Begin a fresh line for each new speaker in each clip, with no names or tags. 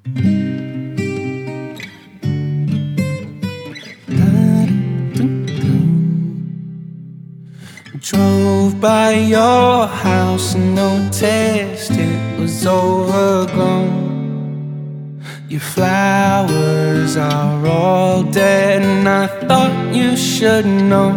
Drove by your house and noticed it was overgrown. Your flowers are all dead, and I thought you should know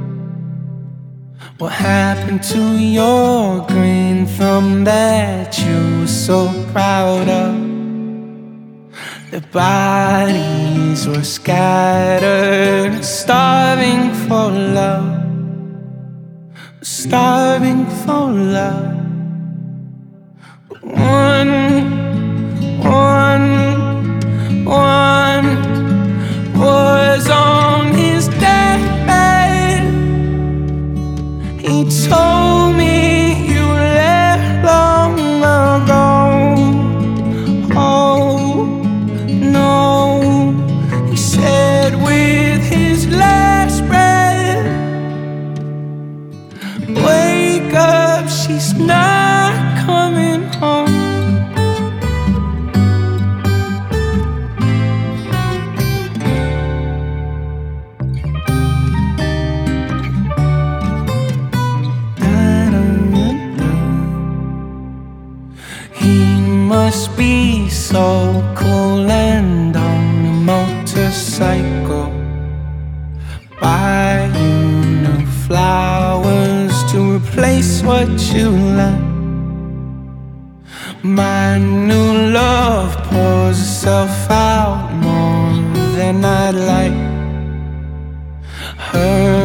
what happened to your green thumb that you were so proud of. The bodies were scattered, starving for love, starving for love. But one was on his deathbed. He told me you left long ago. Oh no, he said with his last breath, wake up, she's not coming home. He must be so cool and on a motorcycle, buy you new flowers to replace what you left. My new love pours herself out more than I'd like. Her